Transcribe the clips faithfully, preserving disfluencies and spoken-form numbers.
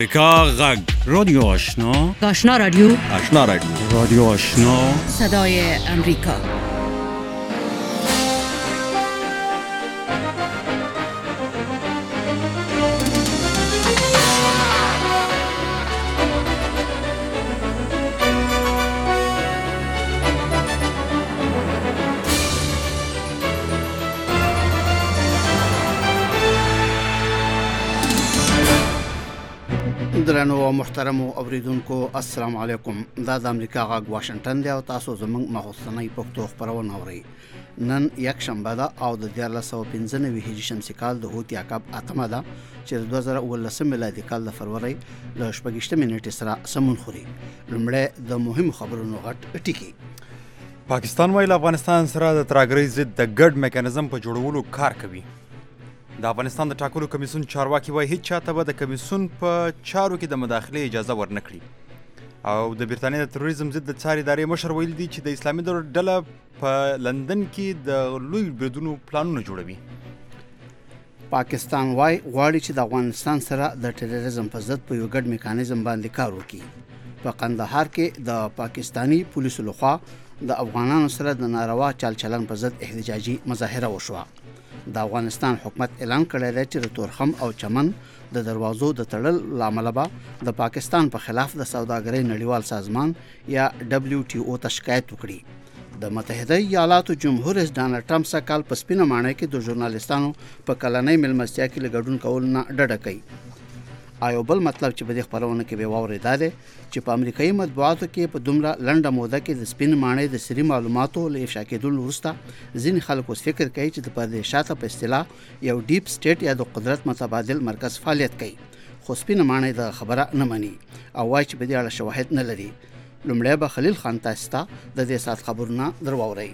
امریکا غږ رادیو آشنا آشنا رادیو آشنا رادیو رادیو آشنا صدای امریکا. درنو او محترم اوریدونکو السلام علیکم. دا د امریکا غږ واشنگټن دی او تاسو زموږ مخصوصنۍ پښتو خبرونه اورئ. نن یک شنبه ده او د دیارلس سوه پنځه نوي هجري شمسي کال د هوت یعقوب اتمه ده چې د دوه زره اوولسم میلادي کال د فروری له شپږیشتمې نیټې سره سمون خوري. لومړی د مهمو خبرونو غټ ټکي. پاکستان وايي له افغانستان سره د ترهګرۍ ضد د ګډ میکانیزم په جوړولو کار کوي. د افغانستان د ټاکنو کمیسیون چارواکي وايي هیڅ چاته به د کمیسیون په چارو کې د مداخلې اجازه ورنکړي. او د برتانیې د تروریزم ضد د څار ادارې مشر ویل دي چې د اسلامي دولت ډله په لندن کې د لوی بریدونو پلانونه جوړوي. پاکستان وايي غواړي چې د افغانستان سره د ټیرریزم په ضد په یو ګډ میکانیزم باندې کار وکړي. په قندهار کې د پاکستانی پولیسو لخوا د افغانانو سره د ناروا چال چلن په ضد احتجاجي مظاهره وشوه. د افغانستان حکومت اعلان کړی دی چې د تورخم او چمن د دروازو د تړل لامل به د پاکستان په خلاف د سوداګرۍ نړیوال سازمان یا دبلیو ټي او ته شکایت وکړي. د متحده ایالاتو جمهور رئیس ډانلډ ټرمپ سکهال په سپینه ماڼۍ کې د ژورنالیستانو په کلنۍ مېلمستیا کې له ګډون کولو نه ډډه کوي. ایو بل مطلب چې په دې خبرونه کې به واوري دا دی چې په امریکایي مطبوعاتو کې په دومره لنډه موده کې د سپین ماڼۍ د سری معلوماتو له افشا کېدلو وروسته ځینې خلک اوس فکر کوي چې د پردې شاته په اصطلاح یو ډیپ سټیټ یا د قدرت متبادل مرکز فعالیت کوي. خو سپین ماڼۍ د خبره نه مني او وایي چې په دې اړه شواهد نه لري. لومړی به خلیل خان تاسو ته د دې سات خبرونه درواوري.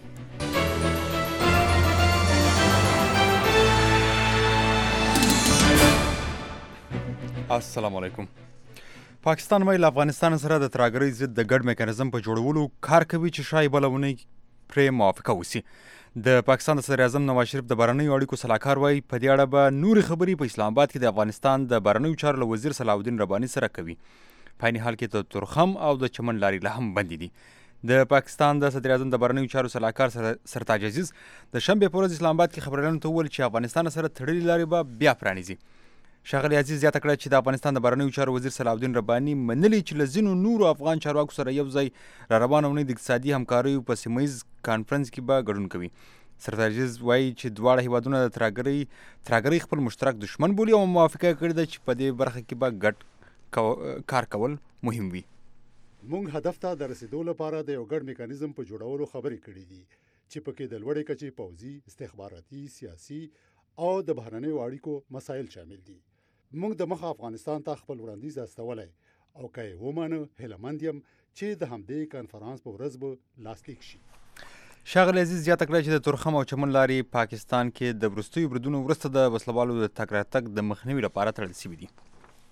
السلام علیکم. پاکستان وايي له افغانستان سره د ترهګرۍ ضد د ګډ میکانیزم په جوړولو کار کوي چې شاید بله اونۍ پرې موافقه وسي. د پاکستان د صدر اعظم نواز شریف د بهرنیو اړیکو سلاکار وايي په دې اړه به نورې خبرې په اسلام آباد کې د افغانستان د بهرنیو چارو له وزیر صلاح الدین رباني سره کوي. په عین حال کې د تورخم او د چمن لارې لا هم بندې دي. د پاکستان د صدر اعظم د بهرنیو چارو سلاکار سرتاج عزیز د شنبې په ورځ اسلام آباد کې خبریالانو ته وویل چې افغانستان سره تړلې لارې به بیا پرانیزي. ښاغلي عزیز زیاته کړه چې د افغانستان د بهرنیو چارو وزیر صلاح الدین رباني منلي چې له ځینو نورو افغان چارواکو سره یو ځای را روانه اونۍ د اقتصادي همکاریو په سیمه ییز کانفرنس کې به ګډون کوي. سرتاج عزیز وایي چې دواړه هیوادونه د ترهګرۍ ترهګرۍ خپل مشترک دشمن بولي او موافقه کړې ده چې په دې برخه کې به ګډ کار کول مهم وي. موږ هدف ته د رسیدو لپاره د یو ګډ میکانیزم په جوړولو خبرې کړې دي چې پکې د لوړې کچې پوځي، استخباراتي، سیاسي او د بهرنیو اړیکو مسایل شامل دي. موږ د مخه افغانستان ته خپل وړاندیز استولی او که یې ومانه هیله یم چې د همدې کانفرانس په ورځ به لاسلیک شي. ښاغلي عزیز زیاته کړه چې د تورخم او چمن لارې پاکستان کې د وروستیو بریدونو وروسته د وسلوالو د تګ راتګ د مخنیوي لپاره تړل شوي دي.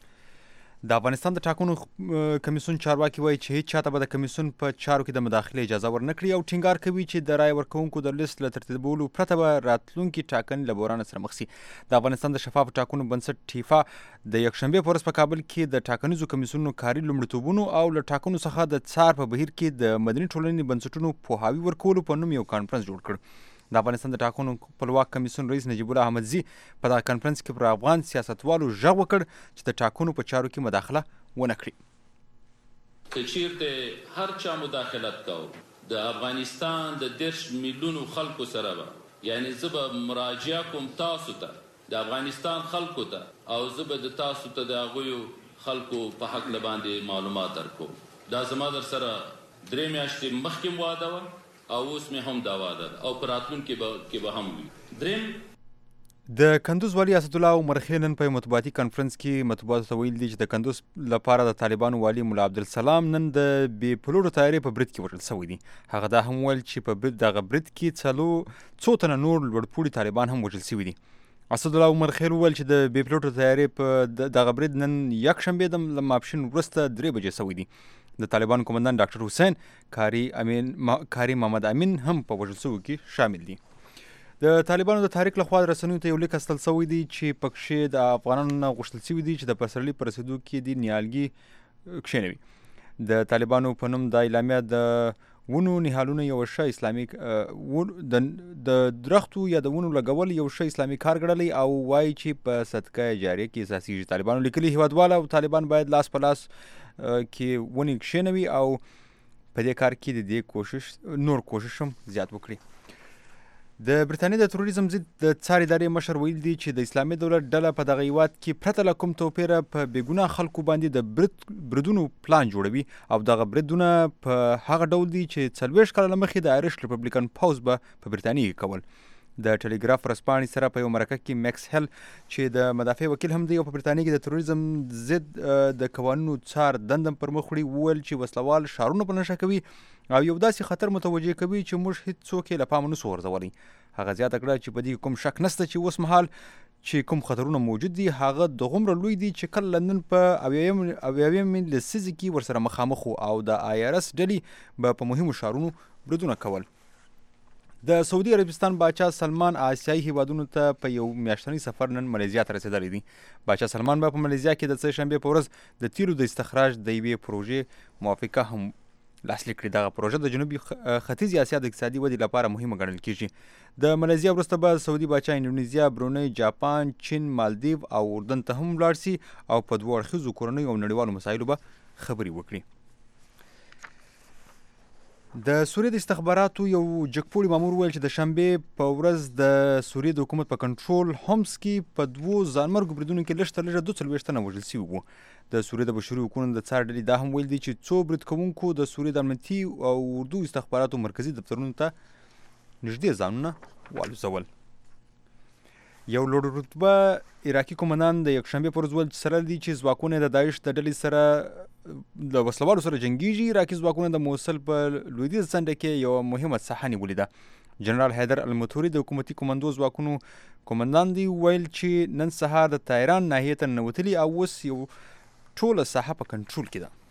د افغانستان د ټاکنو کمیسیون چارواکي وایي چې هیڅ چاته به د کمیسیون په چارو کې د مداخلې اجازه ورنکړي او ټینګار کوي چې د رایې ورکوونکو د لیست له ترتیبولو پرته به راتلونکي ټاکنې له بحران سره مخ شي. د افغانستان د شفافو ټاکنو بنسټ ټیفا د یکشنبې په ورځ په کابل کې د ټاکنیزو کمیسیونونو کاري لومړیتوبونو او له ټاکنو څخه د څار په بهیر کې د مدني ټولنې بنسټونو پوهاوي ورکولو په نوم یو کانفرنس جوړ کړ. د افغانستان د ټاکنو خپلواک کمیسیون رئیس نجیب الله احمدزي په دا کانفرنس کې پر افغان سیاستوالو غږ وکړ چې د ټاکنو په چارو کې مداخله ونه کړي. که چیرته هر چا مداخلت کو د افغانستان د دېرش میلیونو خلکو سره به یعنی زه به مراجعه کوم تاسو ته د افغانستان خلکو ته او زه به د تاسو ته د هغویو خلکو په حق باندې معلومات درکوم. دا زما در سره درې میاشتې مخکې واده وه او اوس مې هم دا واده ده او په راتلونکي کې به هم وي. دریم د کندوز والي اسد الله عمر خیل نن په مطبوعاتي کانفرنس کې مطبوعاتو ته ویل دي چې د کندوز لپاره د طالبانو والي ملا عبدالسلام نن د بې پلوړو طیارې په برید کې وژل شوی دي. هغه دا هم ویل چې په دغه برید کې څلو څو تنه نور لوړپوړي طالبان هم وژل شوي دي. اسد الله عمر خیل وویل چې د بې پلوټو طیارې په دغه برید نن یکشنبې د ماپښین وروسته درې بجې شوی دي. د طالبان قومندان ډاکټر حسین کاری امین کاری محمد امین هم په وژل شویو کې شامل دي. د طالبانو د تحریک لخوا رسنیو ته یو لیک استل شوی دی چې پکښې د افغانانو نه غوښتل شوي دي چې د پسرلي په رسېدو کې دي نیالګي کښېنوي. د طالبانو په نوم دا اعلامیه د ونو نهالونه یو ښه اسلامي د درختو یا د ونو لګول یو ښه اسلامي کار ګڼلی او وایي چې په صدقه جاریه کې اساسیږي. طالبانو لیکلي هیوادوال او طالبان باید لاس په لاس کې ونې کښېنوي او په دې کار کې د دې کوشش نور کوشش هم زیات وکړي. د برټانیې د تروریزم ضد د څار ادارې مشر ویل دي چې د اسلامي دولت ډله په دغه هیواد کې پرته له کوم توپیره په بېګناه خلکو باندې د برید بریدونو پلان جوړوي او دغه بریدونه په هغه ډول دي چې څلوېښت کاله مخکې د آیرش ریپبلیکن پوځ به په برټانیې کې کول. د ټلیګراف ورځپاڼې سره په یو مرکه کې میکس هیل چې د مدافع وکیل هم دی او په برټانیې کې د تروریزم ضد د قوانینو څار دندم پر مخ وړي وویل چې وسلوال ښارونه په نښه کوي او یو داسې خطر متوجه کوي چې موږ هیڅوک یې له پامه نسو غورځولی. هغه زیاته کړه چې په دې کوم شک نشته چې اوس مهال چې کوم خطرونه موجود دي هغه دغومره لوی دي چې کله لندن په اویاویمې لسیزې کې ورسره مخامخ او د آی آر اس ډلې به په مهمو ښارونو بریدونه کول. د سعودي عربستان باچا سلمان آسیایي هیوادونو ته په یو میاشتنی سفر نن ملیزیا ته رسېدلی دی. باچا سلمان به په ملیزیا کې د سه شنبې په ورځ د تیلو د استخراج د یوې پروژې موافقه هم لاسلیک کړي. دغه پروژه د جنوبي ختیځې اسیا د اقتصادي ودې لپاره مهمه ګڼل کېږي. د ملیزیا وروسته به سعودي باچا اندونیزیا، برونی، جاپان، چین، مالدیو او اردن ته هم ولاړ سي او په دوه اړخیزو کورنیو او نړیوالو مسایلو به خبرې وکړي. د سوریې د استخباراتو یو جګپوړي مامور ویل چې د شنبې په ورځ د سوریې د حکومت په کنټرول هومس کې په دوو ځانمرګو بریدونو کې لږ تر لږه دوه څلوېښت تنه وژل سوي وو. د سوریې د بشري حقوقو د څار ډلې دا هم ویل دي چې څو برید کوونکو د سوریې د امنیتي او اردو استخباراتو مرکزي دفترونو ته نږدې ځانونه والوزول. یو لوړ رتبه عراقي قومندان د یکشنبې پر ورځ ویل چې سره دي چې ځواکونه د داعش د ډلې سره د وسلوالو سره جنګیږي. عراقي ځواکونه د موصل په لویدیځ څنډه کې یوه مهمه ساحه نیولې ده. جنرال حیدر المتوري د حکومتي کماندو ځواکونو قومندان دی ویل چې نن سهار د تایران ناحیې ته ننوتلي او اوس یو ټوله ساحه په کنټرول کې ده.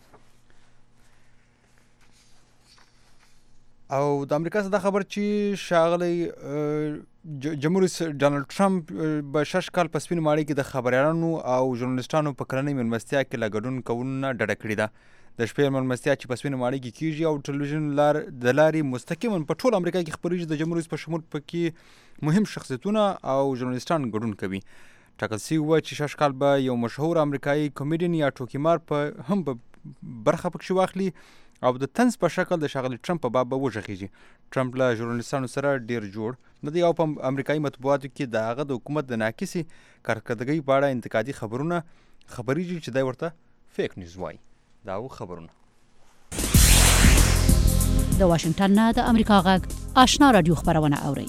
او د امریکا څخه دا خبر چې ښاغلی جمهور رئیس ډانلډ ټرمپ به شش کال په سپینې ماڼۍ کې د خبریالانو او ژورنالستانو په کلنۍ مېلمستیا کې له ګډون کولو نه ډډه کړې ده. د شپې مېلمستیا چې په سپینې ماڼۍ کې کېږي او ټلویزیون لار د لارې مستقیما په ټول امریکا کې خپرېږي. د جمهور رئیس په شمول پکې مهم شخصیتونه او ژورنالستان ګډون کوي. ټاکل شوي وه چې شش کال به یو مشهور امریکایي کمیډین یا ټوکیمار په هم په برخه پکښې واخلي او د طنز په شکل د ښاغلي ټرمپ په باب به وغږېږي. ټرمپ له ژورنالستانو سره ډیر جوړ نه دی او په امریکایي مطبوعاتو کې د هغه د حکومت د ناقصې کارکردګۍ په اړه انتقادي خبرونه خبرېږي چې دی ورته فیک نیوز وایي. دا و خبرونه. د واشنګټن نه د امریکا غږ آشنا رادیو خبرونه اورئ.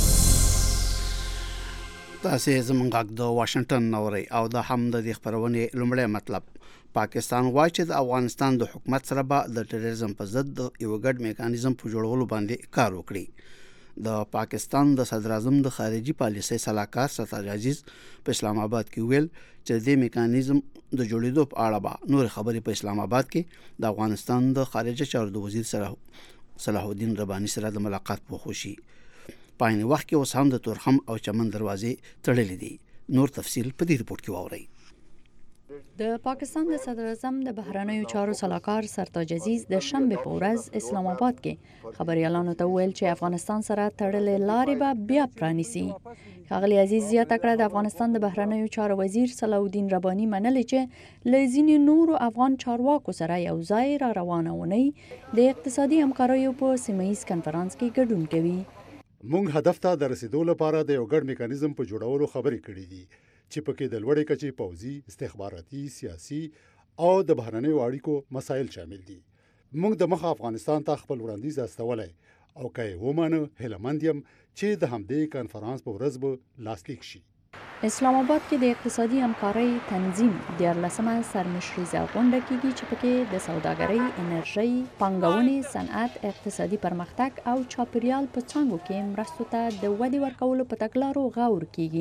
تاسې زموږ غږ د واشنګټن نه اورئ او د هم د دې خبرونې لومړی مطلب. پاکستان غواړي چې د افغانستان د حکومت سره به د ټیرریزم په ضد یو ګډ میکانیزم په جوړولو باندې کار وکړي. د پاکستان د صدر اعظم د خارجي پالیسۍ سلاکار ستار عزیز په اسلام آباد کې ویل چې د میکانیزم د جوړېدو په اړه به نور خبرې په اسلام آباد کې د افغانستان د خارجه چارو د وزیر سره صلاح الدین رباني سره د ملاقات په خوشي. په عین وخت کې اوس هم د تورخم او چمن دروازې تړلې دي. نور تفصیل په دې رپورت کې واورئ. د پاکستان د صدر اعظم د بهرنیو چارو سلاکار سرتاج عزیز د شنبې په ورځ اسلام آباد کې خبريالانو ته ویل چې افغانستان سره تړلې لارې به بیا پرانیسي. ښاغلي عزیز زیاته کړه د افغانستان د بهرنیو چارو وزیر صلاح الدین رباني منلې چې له ځینې نورو افغان چارواکو سره یو ځای را روانه ونی د اقتصادي همکاریو په سیمه ییز کنفرانس کې ګډون کوي. موږ هدف ته د رسیدو لپاره د یو ګډ میکانیزم په جوړولو خبرې کړې دي چې پکې د لوړې کچې پوځي، استخباراتي، سیاسي او د بهرنیو اړیکو مسایل شامل دي. موږ د مخه افغانستان ته خپل وړاندیز استولی او که یې ومانه هیله مند یم چې د همدې کنفرانس په ورځ به لاسلیک شي. اسلام آباد کې د اقتصادي همکارۍ تنظیم دیارلسمه سرمشریزه غونډه کیږي چې پکې د سوداګرۍ، انرژۍ، پانګونې، صنعت، اقتصادي پرمختګ او چاپیریال په څانګو کې مرستو ته د ودې ورکولو په تګلارو غور کیږي.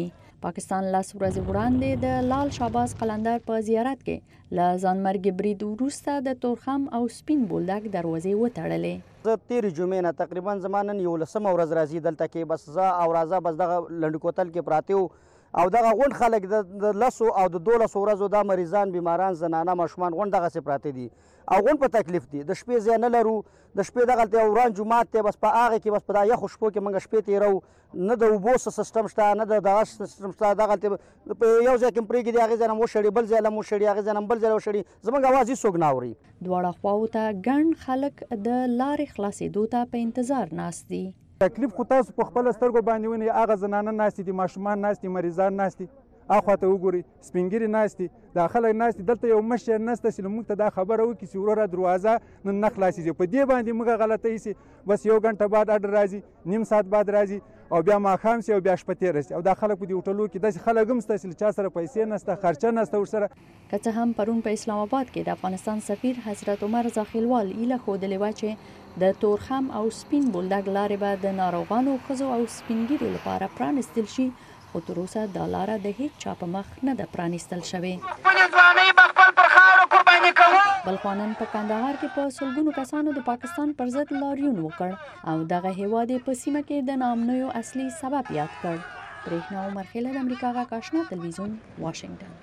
پاکستان لاس ورځې وړاندې د لال شهباز قلندر په زیارت کې له ځانمرګي برید وروسته د تورخم او سپین بولدک دروازې وتړلې. زه تیرې جمعې نه تقریبا زما نن یولسمه ورځ راځي دلته کې، بس زه او راځه بس دغه لنډ کوتل کې پراته وو او دغه غونډ خلک د لسو او د دولسو ورځو دا مریضان بیماران زنانه ماشومان غونډ دغسې پراته دي او غونډ په تکلیف دي. د شپې ځای نه لرو، د شپې دغلته یو وران جومات دی، بس په هغې کې بس په دا یخو شپو کې موږ شپې تېرو. نه د اوبو سیسټم شته، نه د دغه سیسټم شته. دغلته په یو ځای کې پرېږدي، هغې ځای نه مو وشړي، بل ځای نه مو وشړي، هغې ځای نه بل ځای نه وشړي، زموږ اواز هېڅوک نه اوري. دواړه خواو ته ګڼ خلک د لارې خلاصېدو ته په انتظار ناست دي. تکلیف خو تاسو په خپله سترګو باندې وینئ، هغه زنانه ناستې دي، ماشومان ناست دي، مریضان ناست دي، اخوا ته وګورئ سپین ږیري ناست دي، دا خلک ناست دي. دلته یو مشر نسته چې موږ ته دا خبره وکړي چې وروره دروازه نن نه خلاصېږي. په دې باندې موږ غلطه ایسي، بس یو ګنټه بعد اډر راځي، نیم ساعت بعد راځي او بیا ماښام سي او بیا شپه تېره سي. او دا خلک په دې هوټلو کې داسې خلک هم شته چې چا سره پیسې نسته، خرچه نسته ورسره. که څه هم پرون په اسلام آباد کې د افغانستان سفیر حضرت عمر زاخیلوال ایله ښودلې وه چې د تورخم او سپین بولدک لارې به د ناروغانو، ښځو او سپین ږیرو لپاره پرانیستل شي، خو تر اوسه دا لاره د هیڅ چا په مخ نه ده پرانیستل شوې. بل خوا نن په کندهار کې په سلګونو کسانو د پاکستان پر ضد لاریون وکړ او دغه هیواد په سیمه کې د ناامنیو اصلي سبب یاد کړ. برېښنا عمر خیله د امریکا غږ آشنا تلویزیون واشنگټن.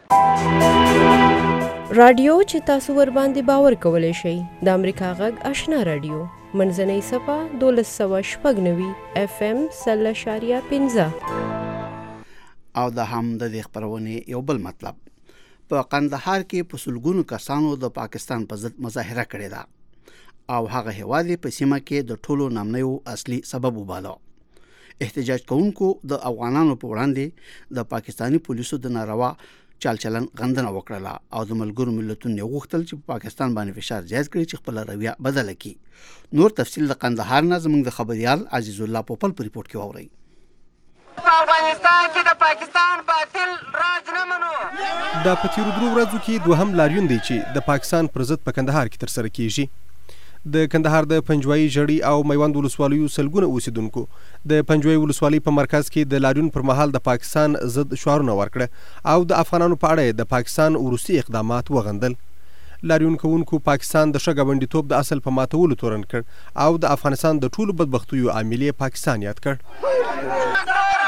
رادیو چې تاسو ور باندې باور کولی شئ د امریکا غږ آشنا رادیو منځنۍ صفه دولس سوه شپږ نوي اف ام سل اشاریه پنځه. او د هم د دې خپرونې یو بل مطلب په قندهار کې په سلګونو کسانو د پاکستان په ضد مظاهره کړې ده او هغه هیواد په سیمه کې د ټولو نامنیو اصلي سبب وباله. احتجاج کوونکو د افغانانو په وړاندې د پاکستانی پولیسو د ناروا چال چلن غندنه وکړه او د ملګرو ملتونو غوښتل چې په پاکستان باندې فشار زیات کړي چې خپل رویه بدله کړي. نور تفصیل د قندهار نه زموږ د خبريال عزیز الله پوپل په ریپورت کې واورئ. په افغانستان کې د پاکستان باطل راج نه منو. دا په تیرو درو ورځو کې دوهم لاریون دی چې د پاکستان پر ضد په کندهار کې ترسره کیږي. د کندهار د پنجوایي ژړی او میوند ولسوالیو سلګونه اوسیدونکو د پنجوایي ولسوالۍ په مرکز کې د لاریون پر مهال د پاکستان ضد شعارونه ورکړه او د افغانانو په اړه د پاکستان وروستي اقدامات وغندل. لاریون کوونکو پاکستان د ښه ګاونډیتوب د اصل په ماتولو تورن کړ او د افغانستان د ټولو بدبختیو عامل یې پاکستان یاد کړ.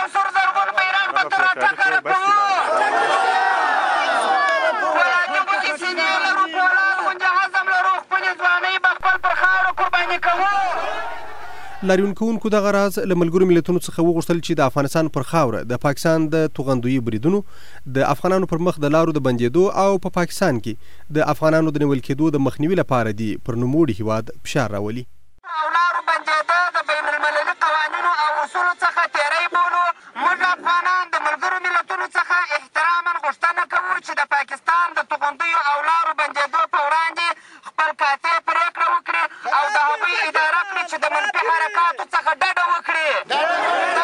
لاریون کوونکو دغه راز له ملګرو ملتونو څخه وغوښتل چې د افغانستان پر خاوره د پاکستان د توغندویي بریدونو، د افغانانو پر مخ د لارو د بندېدو او په پا پاکستان کې د افغانانو د نیول کېدو د مخنیوي لپاره دی پر نوموړي هیواد فشار راولي. او لارو بندېده د بین المللي قوانینو او اصولو څخه تېری بولو. موږ افغانان د ملګرو ملتونو څخه احتراما غوښتنه کوو چې د پاکستان د توغندیو او لارو بندېدو په وړاندې خپل قاطع پرېکړه وکړي او د هغوی اداره کړي چې د منفي حرکاتو څخه ډډه وکړي.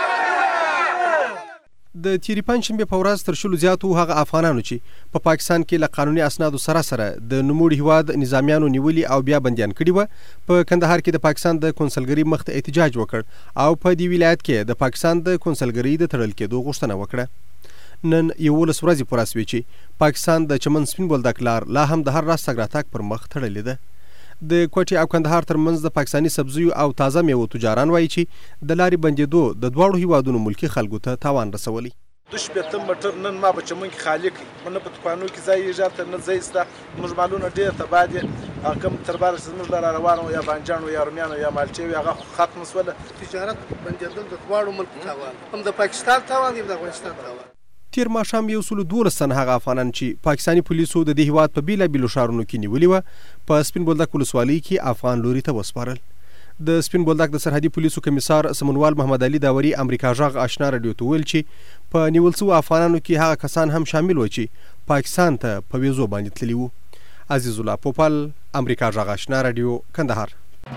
د تیرې پنجشنبې په ورځ تر شلو زیاتو هغه افغانانو چې په پا پاکستان کې له قانوني اسنادو سره سره د نوموړي هیواد نظامیانو نیولي او بیا بندیان کړي وه، په کندهار کې د پاکستان د کونسلګرۍ مخ ته احتجاج وکړ او په دې ولایت کې د پاکستان د کونسلګرۍ د تړل کېدو غوښتنه وکړه. نن یولس ورځې پوره سوې چې پاکستان د چمن سپین بولدک لار لا هم د هر راز تګ راتګ پر مخ تړلې ده. د کوټې او کندهار ترمنځ د پاکستاني سبزیو او تازه میوو تجاران وایي چې د لارې بندېدو د دواړو هیوادونو ملکي خلکو ته تاوان رسولی. دو شپېته مټر نن ما په چمن کې خالي کړي، نه په دوکانو کې ځای یې ژاته نه ځای سته. زموږ مالونه ډېر تباه دي، کم تر باره چې زموږ لاره روان وو یا بانجان یا رومیان یا مالټې وي هغه ختم شوله. تجارت بندېدل د دواړو ملکو تاوان، هم د پاکستان تاوان دی هم د افغانستان تاوان. تیر ماښام یو سلو دولس تنه هغه افغانان چې پاکستاني پولیسو د دې هیواد په بیلابیلو ښارونو کې نیولي وه په سپین بولدک ولسوالۍ کې افغان لوري ته وسپارل. د سپین بولدک د سرحدي پولیسو کمیسار سمونوال محمد علي داوري امریکا غږ آشنا رادیو ته ویل چې په نیول شوو افغانانو کې هغه کسان هم شامل و چې پاکستان ته په ویزو باندې تللي وو. عزیز الله پوپل، امریکا غږ آشنا رادیو، کندهار.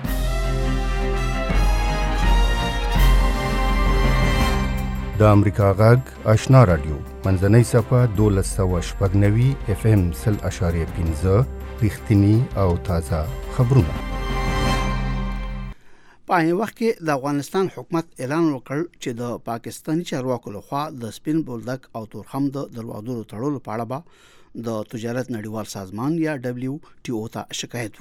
د امریکا غږ آشنا رادیو منځنۍ صفه دولس سوه شپږ نوي اف ام سل اشاریه پنځه، رښتیني او تازه خبرونه. په هغه وخت کې د افغانستان حکومت اعلان وکړ چې د پاکستاني چارواکو لخوا د سپین بولدک او تورخم د دروازو تړلو په اړه به د تجارت نړیوال سازمان یا دبليو ټي او ته شکایت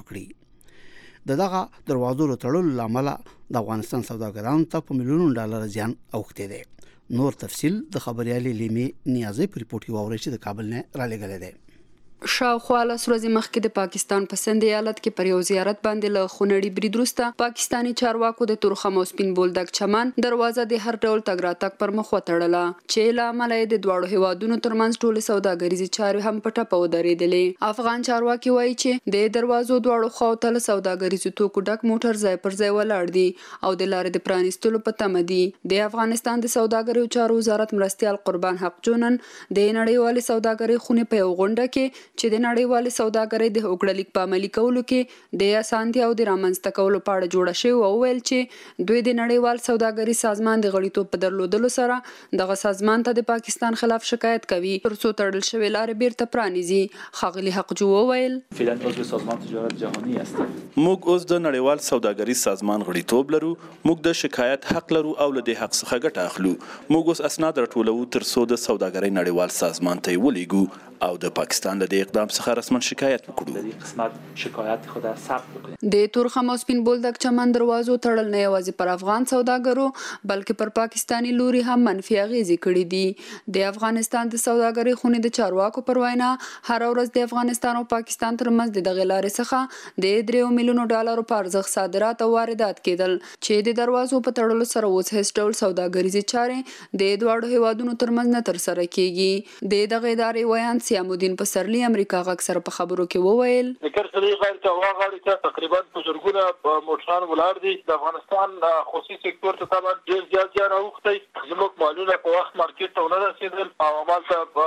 وکړي د دغه دروازو تړلو لامل د افغانستان سوداګرانو ته په میلیونونو ډالر زیان اوښتی دی نور تفصیل د خبريالي لیمي نیازي په ریپورت کې واوري چې د کابل نه را لګل دی شاوخوا لس ورځې مخکې د پاکستان په سند ایالت کې پر یو زیارت باندې له خونړي برید وروسته پاکستاني چارواکو د تورخم او سپین بولدک چمن دروازه د هر ډول تګ راتګ پر مخ وتړله چې له امله یې د دواړو هیوادونو ترمنځ ټولې سوداګریزې چارې هم په ټپه ودرېدلې افغان چارواکي وایي چې د دروازو دواړو خواو ته له سوداګریزو توکو ډک موټر ځای پر ځای ولاړ دي او د لارې د پرانیستلو په تمه دي د افغانستان د سوداګریو چارو وزارت مرستیال قربان حق جونن د نړیوالې سوداګرۍ خونې په یو غونډه کې چې د نړیوالې سوداګرۍ د هوکړلیک په عملي کولو کې د اسانتیا او د رامنځته کولو په اړه جوړه شوې او ویل چې دوی د نړیوال سوداګرۍ سازمان د غړیتوب په درلودلو سره دغه سازمان ته د پاکستان خلاف شکایت کوي ترڅو تړل شوی لارې بیرته پرانیزي ښاغلي حقجو وویل فعلا عضو سازمان تجارت جهانی هستیم موږ اوس د نړیوال سوداګرۍ سازمان غړیتوب لرو موږ د شکایت حق لرو او له دې حق څخه ګټه اخلو موږ اوس اسناد راټولو ترڅو د سوداګرۍ نړیوال سازمان ته ولیږو او د پاکستان له دې اقدام څخه رسما شکایت وکړو شکایت خود ثبت وکړي د تورخم او سپین بولدک چمن دروازو تړل نه یوازې پر افغان سوداګرو بلکې پر پاکستانی لوري هم منفي اغیزې کړې دي د افغانستان د سوداګرۍ خونې د چارواکو پر وینا هر ورځ د افغانستان او پاکستان ترمنځ د دغه لارې څخه د درې میلیونو ډالرو په ارزښت صادرات او واردات کېدل چې د دروازو په تړلو سره اوس هیڅ ډول سوداګریزې چارې د دواړو هیوادونو ترمنځ نه ترسره کیږي د دغه ادارې ویان سیامودین پسرلی امریکا غږ سره په خبرو کې وویل د کرسلي غیر ته واغړی ته تقریبا په زرګونه موټران ولار دي د افغانستان خصوصي سکتور ته طبعا ډیر زیات زیان اوښتی زموږ مالونه په وخت مارکیټ ته نه رسیدل او عمل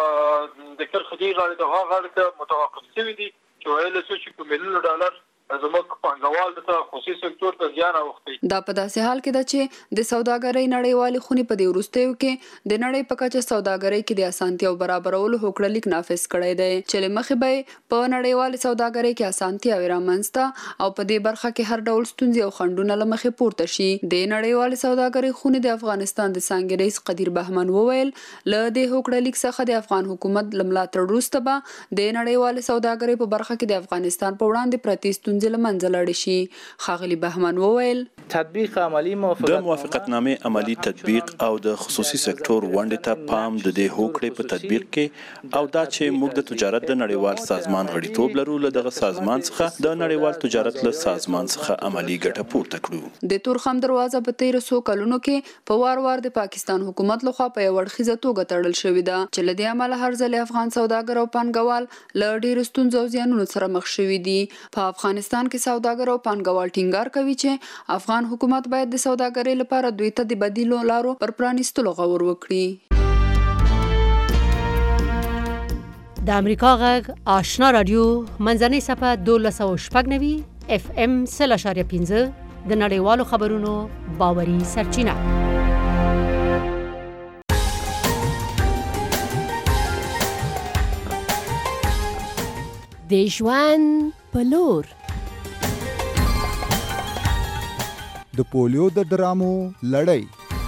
ته د کرسلي غیر ته واغړی ته متوقف شوی دي چې ویل چې په میلیونو ډالر زموږ پانګوال د خصوصي سکتور ته زیان اوښتی دا په داسې حال کې ده چې د سوداګرۍ نړیوالې خونې په دې وروستیو کې د نړۍ په کچه سوداګرۍ کې د اسانتیا او برابرولو هوکړلیک نافذ کړی دی چې له مخې به په نړیوالې سوداګرۍ کې اسانتیاوې رامنځته او په دې برخه کې هر ډول ستونزې او خنډونه له مخې پورته شي د نړیوالې سوداګرۍ خونې د افغانستان د څانګې رئیس قدیر بهمن وویل له دې هوکړلیک څخه د افغان حکومت له ملاتړ وروسته به د نړیوالې سوداګرۍ په برخه کې د افغانستان په وړاندې پرتې ستونزې لمنځه لاړې شي ښاغلي بهمن وویل تطبیق عملی موافقت د موافقتنامې عملی تطبیق او د خصوصي سکتور ونډې ته پام د دې هوکړې په تطبیق کې او دا چې موږ د تجارت د نړیوال سازمان غړیتوب لرو له دغه سازمان څخه د نړیوال تجارت له سازمان څخه عملی ګټه پورته کړو د تورخم دروازه په تیر څو کلونو کې په وار وار د پاکستان حکومت لخوا په یو اړخیزه توګه تړل شوې ده چې له دې امله هر ځل افغان سوداګر او پانګوال له ډېرو ستونزو او زیانونو سره مخ شوي دي په افغانستان کې سوداګر او پانګوال ټینګار کوي چې افغان حکومت باید د سوداګرۍ لپاره دوی ته د بدیلو لارو پر پرانیستلو غور وکړي د امریکا غږ آشنا رادیو منځنۍ صفحه دولس سوه شپږ نوي اف ام سل اشاریه پنځه د نړیوالو خبرونو باوري سرچینه د ژوند په لور د پولیو د ډرامو لړۍ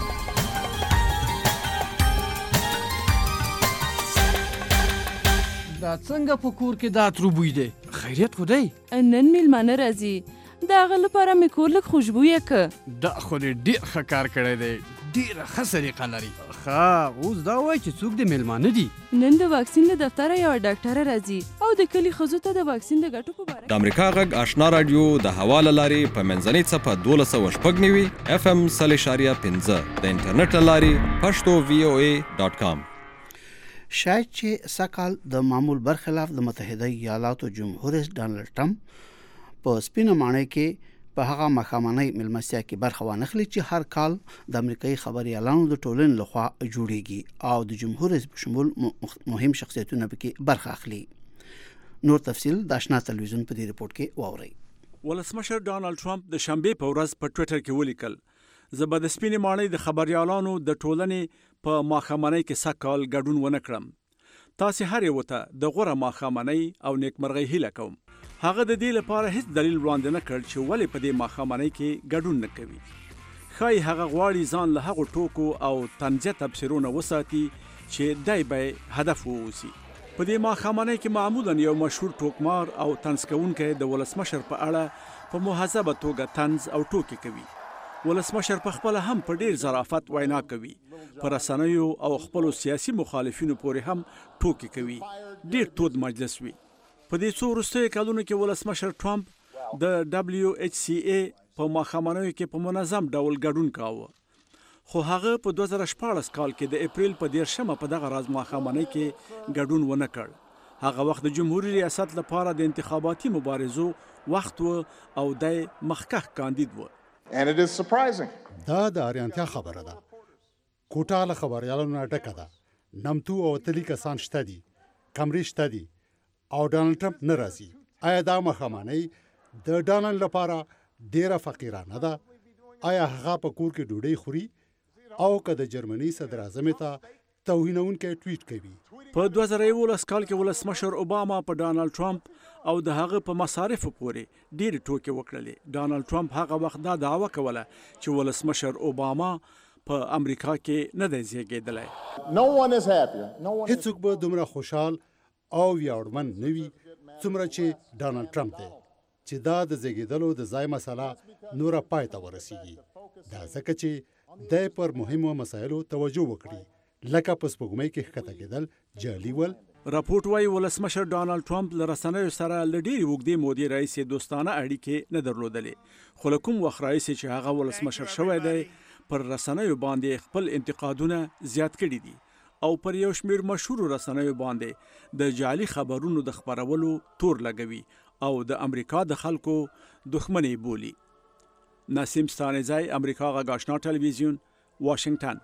دا څنګه په کور کې دا تربوی دی خیریت خو دی نن میلمانه راځي دا غل لپاره مې کور لږ خوشبويه ک دا خو ډېر ښه کار کړی دی ډېره ښه سلیقه لري ښه اوس دا وایي چې څوک د میلمانه دي نن د واکسین له دفتره یوه ډاکټره راځي او د کلي ښځو ته د واکسین د ګټو په باره د امریکا غږ آشنا رادیو د هوا له لارې په منځنۍ څپه دولس سوه شپږ نوي اف ام سل اشاریه پنځه د انټرنیټ له لارې پښتو وی او ای ډاټ کام شاید چې سکهال د معمول برخلاف د متحده ایالاتو جمهور رئیس ډانلډ ټرمپ په سپینه ماڼۍ کې په هغه مخامنۍ ملمستیا کې برخه وانخلي چې هر کال د امریکایي خبريالانو د ټولنې لخوا جوړیږي او د جمهور رئیس په شمول مهم شخصیتونه پکې برخه اخلي نور تفصیل د آشنا تلویزیون په دې ریپورت کې واورئ ولسمشر ډانلډ ټرمپ د شنبه په ورځ په ټوئیټر کې ولیکل زه به د سپینې ماڼۍ د خبريالانو د ټولنې په مخامنۍ کې سکهال ګډون ونه کړم تاسو هر یو ته د غوړه مخامنۍ او نیکمرغۍ هیله کوم هغه د دې لپاره هیڅ دلیل وړاندې نه کړ چې ولې په دې ماښامنۍ کې ګډون نه کوي. ښایي هغه غواړي ځان له هغو ټوکو او طنزیه تبصرو نه وساتي چې دی به هدف واوسي. په دې ماښامنۍ کې معمولا یو مشهور ټوکمار او طنز کوونکی د ولسمشر په اړه په مهذبه توګه طنز او ټوکې کوي. ولسمشر په خپله هم په ډیر ظرافت وینا کوي. په رسنیو او خپلو سیاسي مخالفینو پورې هم ټوکې کوي. ډیر تود مجلس وي. په دې څو وروستیو کلونو کې ولسمشر ټرمپ د ډبلیو ایچ سی ای په ماښامنیو کې په منظم ډول ګډون کاوه. خو هغه په دوه زره شپاړس کال کې د اپریل په دیرشمه په دغه راز ماښامنۍ کې ګډون ونه کړ. هغه وخت د جمهوریت ریاست لپاره د انتخاباتي مبارزو وخت و او د مخکښ کاندید و. دا د اریانتیا خبره ده. کوټه له خبریالانو نه ډکه ده. نمتو او تلي کسان شته دي. کمرې شته دي. او ډانلډ ټرمپ نه راځي. آیا دا ماښامنۍ د ډانلډ لپاره ډیره فقیرانه ده؟ آیا هغه په کور کې ډوډۍ خوري؟ او که د جرمني صدر اعظم ته توهینونکی ټویټ کوي؟ په دوه زره یولس کال کې ولسمشر اوباما په ډانلډ ټرمپ او د هغه په مصارفو پورې ډېرې ټوکې وکړلې. ډانلډ ټرمپ هغه وخت دا دعوه کوله چې ولسمشر اوباما په امریکا کې نه دی زیږېدلی. هیڅوک به دومره خوشحال او ویاړمن نه وي څومره چې ډانلډ ټرمپ دی چې دا د زیږېدلو د ځای مسله نوره پای ته ورسیږي. دا ځکه چې دی پر مهمو مسایلو توجه وکړي لکه په سپوږمۍ کې ښکته کېدل جعلي ول. راپورټ وایي ولسمشر ډانلډ ټرمپ له رسنیو سره له ډېرې اوږدې مودې راهیسې دوستانه اړیکې نه درلودلې. خو له کوم وخت راهیسې چې هغه ولسمشر شوی دی پر رسنیو باندې خپل انتقادونه زیات کړي دي او پر یو شمېر مشهورو رسنیو باندې د جعلي خبرونو د خپرولو تور لګوي او د امریکا د خلکو دښمني بولي. نسیم ستانزی، امریکا غږ آشنا ټلویزیون، واشنگټن.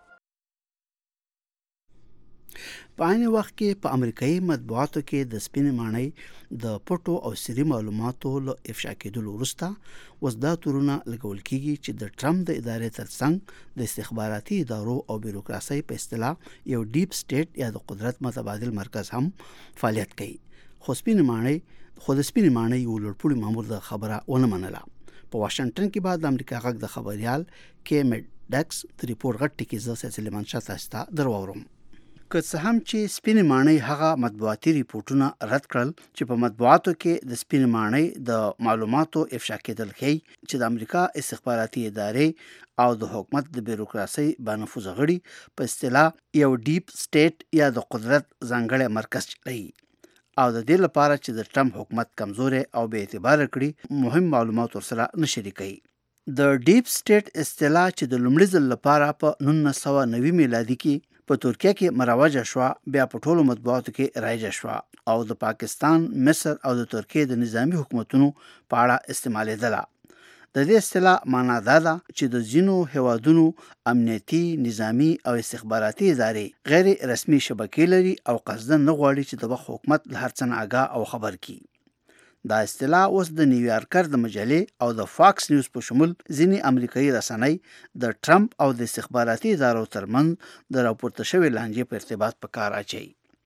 په عین وخت کې په امریکایي مطبوعاتو کې د سپینې ماڼۍ د پټو او سري معلوماتو له افشا کېدلو وروسته اوس دا تورونه لګول کېږي چې د ټرمپ د ادارې ترڅنګ د استخباراتي ادارو او بیروکراسۍ په اصطلاح یو ډیپ سټیټ یا د قدرت متبادل مرکز هم فعالیت کوي. خو سپینې ماڼۍ خو د سپینې ماڼۍ یو لوړپوړي مامور د خبره ونه منله. په واشنگټن کې بعد د امریکا غږ د خبریال کې میډکس د ریپورټ غټ ټکی زه سلمان شاه تاسو ته درواورم. که څه هم چې سپینې ماڼۍ هغه مطبوعاتي ریپورټونه رد کړل چې په مطبوعاتو کې د سپینې ماڼۍ د معلوماتو افشا کېدل ښیي چې د امریکا استخباراتي ادارې او د حکومت د بیروکراسۍ بانفوذ غړي په اصطلاح یو ډیپ سټیټ یا د قدرت ځانګړی مرکز چلوي او د دې لپاره چې د ټرمپ حکومت کمزوري او بې اعتباره کړي مهم معلومات ورسره نه شریکوي. د ډیپ سټیټ اصطلاح چې د لومړي ځل لپاره په نولس سوه نوي میلادي کې په ترکیه کې مروجه شوه بیا په ټولو مطبوعاتو کې رایجه شوه او د پاکستان، مصر او د ترکیې د نظامی حکومتونو په اړه استعمالېدله. د دې اصطلاح معنا دا ده چې د ځینو هیوادونو امنیتي، نظامی او استخباراتي ادارې غیر رسمي شبکې لري او قصداً نه غواړي چې د وخت حکومت له هر څه نه آګاه او خبر کړي. دا اصطلاح اوس د نیویارکر د مجلې او د فاکس نیوز په شمول ځینې امریکایي رسنۍ د ټرمپ او د استخباراتي ادارو ترمنځ د راپورته شوې لانجې په ارتباط په کار اچوي.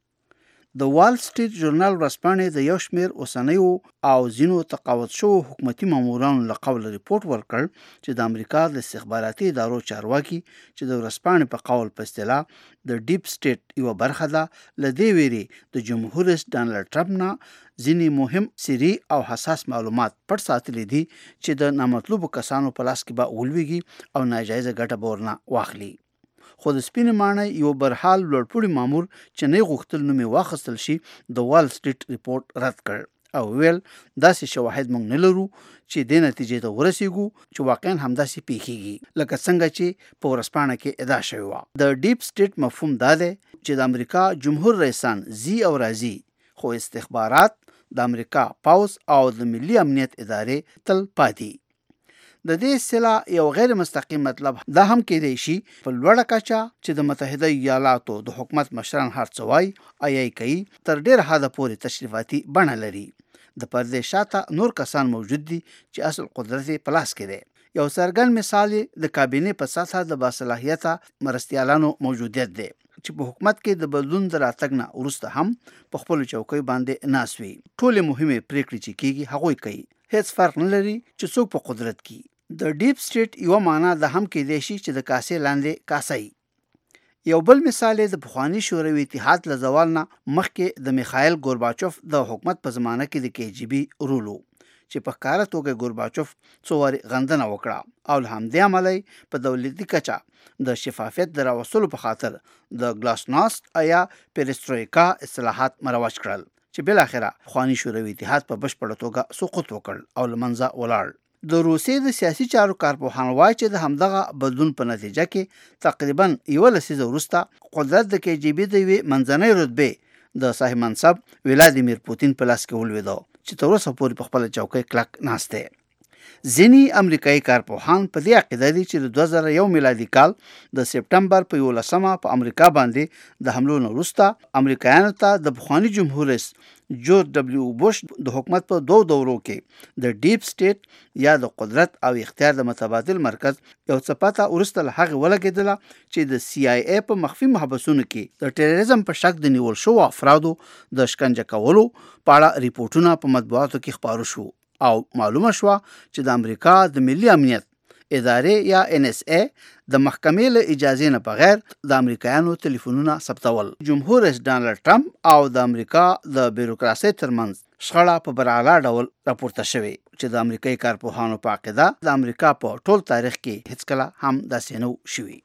د وال سټریټ ژورنال ورځپاڼې د یو شمېر اوسنیو او ځینو تقاعد شوو حکومتي مامورانو له قوله ریپورټ ورکړ چې د امریکا د استخباراتي ادارو چارواکي چې د ورځپاڼې په قول په اصطلاح د ډیپ سټیټ یوه برخه ده له دې ویرې د جمهور رئیس ډانلډ ټرمپ نه ځینې مهم سري او حساس معلومات پټ ساتلي دي چې د نامطلوبو کسانو په لاس کې به ولویږي او ناجایزه ګټه به ورنه واخلي. خو د سپینې ماڼۍ یو برحال لوړپوړي مامور چې نه غوښتل نوم یې واخیستل شي د وال سټریټ ریپورټ رد کړ او ویل داسې شواهد موږ نه لرو چې دې نتیجې ته ورسیږو چې واقعا همداسې پیښیږي لکه څنګه چې په ورځپاڼه کې ادعا شوې وه. د ډیپ سټیټ مفهوم دا دی چې د امریکا جمهور رئیسان ځي او راځي خو استخبارات د امریکا پوځ او د ملي امنیت ادارې تل پاتې. د دې اصطلاح یو غیر مستقیم مطلب دا هم کېدای شي په لوړه کچه چې د متحده ایالاتو د حکومت مشران هر څه وایي ایای کوي تر ډېر حده پورې تشریفاتي بڼه لري. د پردې شاته نور کسان موجود دي چې اصل قدرت په لاس کې دی. یو څرګند مثال د کابینې په سطحه د باصلاحیته مرستیالانو موجودیت دی چې په حکومت کې د بدلون د راتګ نه وروسته هم په خپلو چوکیو باندې ناست وي. ټولې مهمې پریکړې چې کیږي هغوی کوي، هیڅ فرق نه لري چې څوک په قدرت کې. د ډیپ سټیټ یوه معنا د هم کېدای شي چې د کاسې لاندې کاسه. یو بل مثال د پخواني شوروي اتحاد له زوال نه مخکې د میخایل ګورباچوف د حکومت په زمانه کې د کې جی بي رول و چې په ښکاره توګه ګورباچوف څو وارې غندنه وکړه او له همدې امله په دولتي کچه د شفافیت د راوستلو په خاطر د ګلاسناست یا پیرسترویکا اصلاحات مروج کړل چې بالاخره پخواني شوروي اتحاد په بشپړه توګه سقوط وکړ او له منځه ولاړ. د روسیې د سیاسي چارو کارپوهان وایي چې د همدغه بدلون په نتیجه کې تقریبا یوه لسیزه وروسته قدرت د کې جی بي د یوې منځنۍ رتبې د صاحب منصب ولادیمیر پوتین په لاس کې ولوېده چې تر اوسه پورې په خپله چوکۍ کلک ناست دی. ځینې امریکایي کارپوهان په دې عقیده دي چې د دوه زره یو میلادي کال د سپټمبر په یولسمه په امریکا باندې د حملو نه وروسته امریکایانو ته د پخواني جمهور رئیس جورج ډبلیو بوش د حکومت په دوه دورو کې د ډیپ سټیټ یا د قدرت او اختیار د متبادل مرکز یو څه پته وروسته له هغې ولګېدله چې د سی آی ای په مخفي محبسونو کې د ټیرریزم په شک د نیول شوو افرادو د شکنجه کولو په اړه ریپورټونه په مطبوعاتو کې خپاره شو او معلومه شوه چې د امریکا د ملي امنیت ادارې یا ان اس ای د محکمې له اجازې نه بغیر د امریکایانو ټلیفونونه ثبتول. جمهور رئیس ډانلډ ټرمپ او د امریکا د بیروکراسۍ ترمنځ شخړه په براعلا ډول راپورته شوې چې د امریکایي کارپوهانو په عقیده د امریکا په ټول تاریخ کې هیڅکله هم داسې نه و شوي.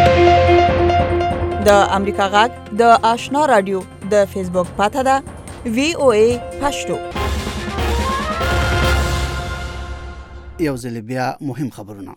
د امریکا غږ د آشنا رادیو د فیسبوک پاته ده وی او ای پښتو. یو ځل بیا مهم خبرونه.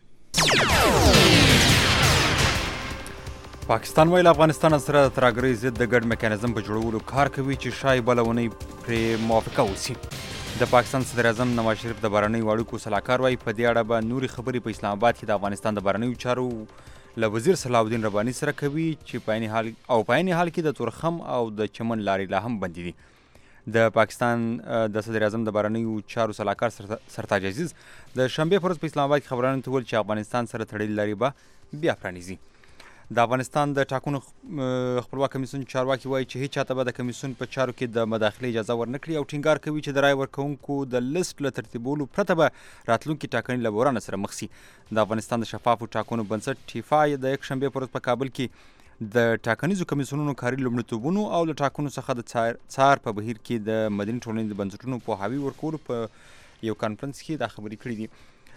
پاکستان ویل افغانستان سره د ترهګرۍ ضد د ګډ میکانیزم په جوړولو کار کوي چې شاید بله اونۍ پرې موافقه وشي. د پاکستان صدر اعظم نواز شریف د بهرنیو اړیکو سلاکار وایي په دې اړه به نورې خبرې په اسلام آباد کې د افغانستان د بهرنیو چارو له وزیر صلاح الدین رباني سره کوي چې په عین حال او په عین حال کې د تورخم او د چمن لارې لا هم بندې دي. د پاکستان د صدر اعظم د بهرنیو چارو سلاکار سرتاج عزیز د شنبې پر ورځ په اسلام آباد کې خبرانو ته وویل چې افغانستان سره تړلې لارې به بیا پرانیزي. د افغانستان د ټاکنو خپلواک کمیسیون چارواکي وایي چې هیڅ چاته به د کمیسیون په چارو کې د مداخلې اجازه ورنکړي او ټینګار کوي چې د رای ورکوونکو د لیست له ترتیبولو پرته به راتلونکي ټاکنې له بحران سره مخ شي. د افغانستان د شفافو ټاکنو بنسټ ټیفا د یک شنبې پر ورځ په کابل کې د ټاکنیزو کمیسیونونو کاري لومړیتوبونو او له ټاکنو څخه د څار په بهیر کې د مدني ټولنې د بنسټونو پوهاوي ورکولو په یو کانفرنس کې دا خبرې کړې دي.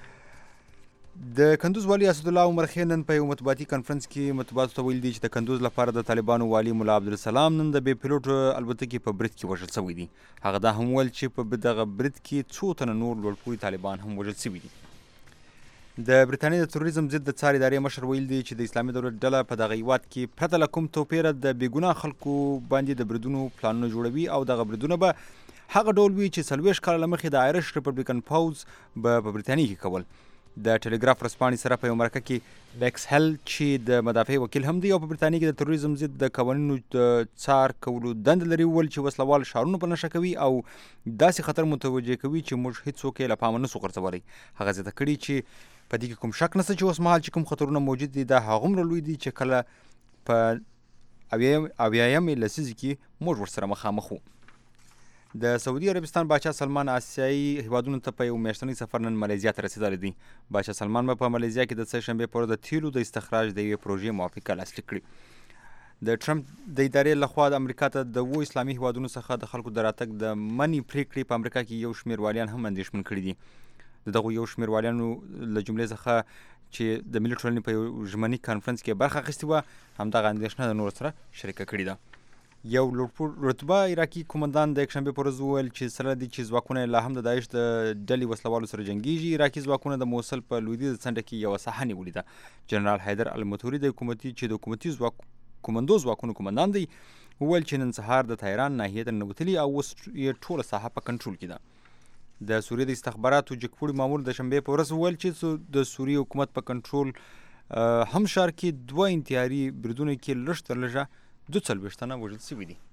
د کندوز والي اسدالله عمر خیل نن په یو مطبوعاتي کانفرنس کې مطبوعاتو ته ویل دي چې د کندوز لپاره د طالبانو والي ملا عبدالسلام نن د بې پیلوټ الوتکې په برید کې وژل شوی دي. هغه دا هم ویل چې په دغه برید کې څو تنه نور لوړپوړي طالبان هم وژل شوي دي. د برټانیې د تروریزم ضد د څار ادارې مشر ویل دی چې د اسلامي دولت ډله په دغه هیواد کې پرته له کوم توپیره د بې ګناه خلکو باندې د بریدونو پلانونه جوړوي او دغه بریدونه به هغه ډول وي چې څلوېښت کاله له مخکې د آیرش ریپبلیکن پوځ به په برټانیې کې کول. د ټلګراف ورځپاڼې سره په یو مرکه کې بیکس هل چې د مدافع وکیل هم دی او په برټانیې کې د تروریزم ضد د قوانینو د څار کولو دند لري وویل چې وسلوال ښارونه په نښه کوي او داسې خطر متوجه کوي چې موږ هیڅوک یې له پامه نسو غورځولی. هغه زیاته کړي چې په دې کې کوم شک نشته چې اوس مهال چې کوم خطرونه موجود دي دا هغومره لوی دي چې کله په اویایمې لسیزې کې موږ ورسره مخامخ وو. د سعودي عربستان باچا سلمان آسیایي هیوادونو ته په یو میاشتنی سفر نن مالیزیا ته رسېدلی دی. باچا سلمان به په مالیزیا کې د سه شنبې پر ورځ د تیلو د استخراج د یوې پروژې موافقه لاسلیک کړي. د ټرمپ د ادارې لخوا د امریکا ته د اوو اسلامي هیوادونو څخه د خلکو د راتګ د منې پرېکړې په امریکا کې یو شمېر والیان هم اندېښمن کړي دي. د دغو یو شمېر والیانو له جملې څخه چې د ملي ټولنې په یو ژمني کانفرنس کې برخه اخیستې وه همدغه اندېښنه د نورو سره شریکه کړې ده. یو رتبه عراقي قومندان د یکشنبې پر ورځ وویل چې سره دي چې ځواکونه لا هم د داعش د ډلې وسلوالو سره جنګیږي. عراقي ځواکونه د موصل په لویدیځه څنډه کې یوه ساحه نیولې ده. جنرال حیدر المطوري د حکومتي چې د حکومتي ځواک کومندو ځواکونو قومندان دی وویل چې نن سهار د تهران ناحیې ته ننوتلي او اوس یې ټوله ساحه په کنټرول کې ده. د سوریې د استخباراتو جګپوړي مامور د شنبې په ورځ وویل چې د سوریې حکومت په کنټرول هم ښار کې دوه انتحاري بریدونو کې لږ تر لږه دوه څلوېښت تنه وژل شوي دي.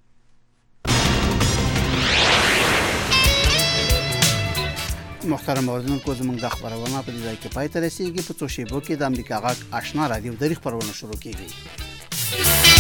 محترم اوریدونکو زموږ د خبرونه په دې ځای کې پای ته رسیږي. په څو شیبو کې د امریکا غږ آشنا رادیو د خبرونه شروع کیږي.